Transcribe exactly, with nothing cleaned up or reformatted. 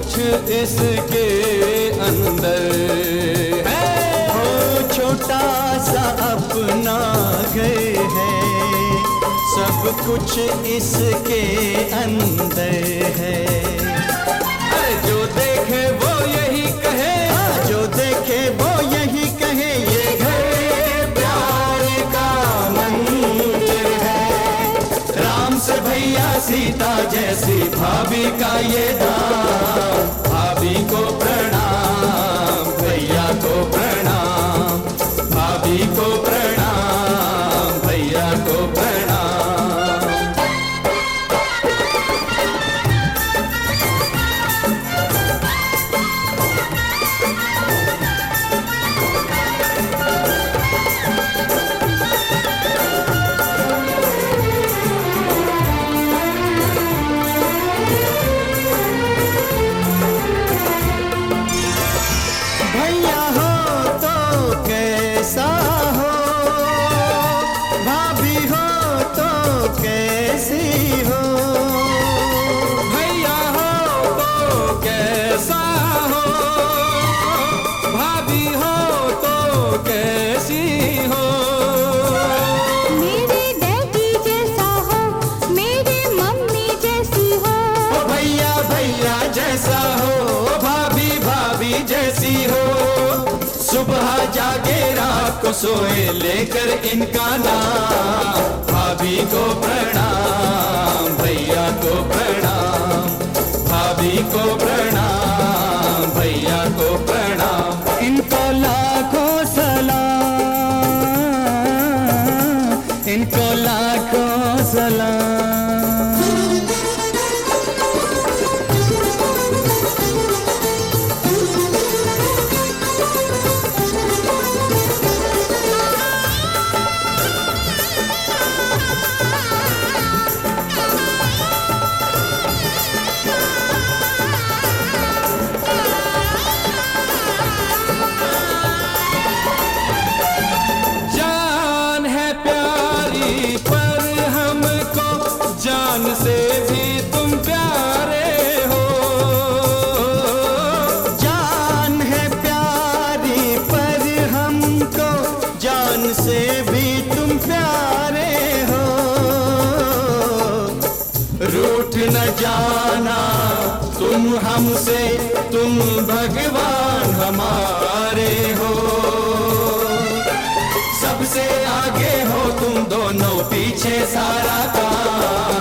कुछ इसके अंदर है। वो छोटा सा अपना घर है, सब कुछ इसके अंदर है। जो देखे वो यही कहे, हाँ, जो देखे वो यही कहे, ये घर प्यार का मंदिर है। राम से भैया सीता जैसी भाभी का ये दाम। भाभी को प्रणाम, भैया को प्रणाम, भाभी को प्रणाम, भैया को प्रणाम। भैया हो तो कैसा हो, भाभी हो तो कैसी हो। भैया हो तो कैसा हो, भाभी हो तो कैसी हो। मेरे डैडी जैसा हो, मेरी मम्मी जैसी हो। ओ भैया भैया जैसा हो, भाभी भाभी जैसी हो। सुबह जागे रात को सोए लेकर इनका नाम। भाभी को प्रणाम, भैया को प्रणाम, भाभी को प्रणाम, भैया को प्रणाम। इनको लाखों सलाम, इनको लाखों सलाम। जान है प्यारी पर हमको, जान से भी तुम प्यारे हो। जान है प्यारी पर हमको, जान से भी तुम प्यारे हो। रूठ न जाना तुम हमसे, तुम भगवान हमारे हो। सबसे आगे हो तुम दोनों, पीछे सारा काम।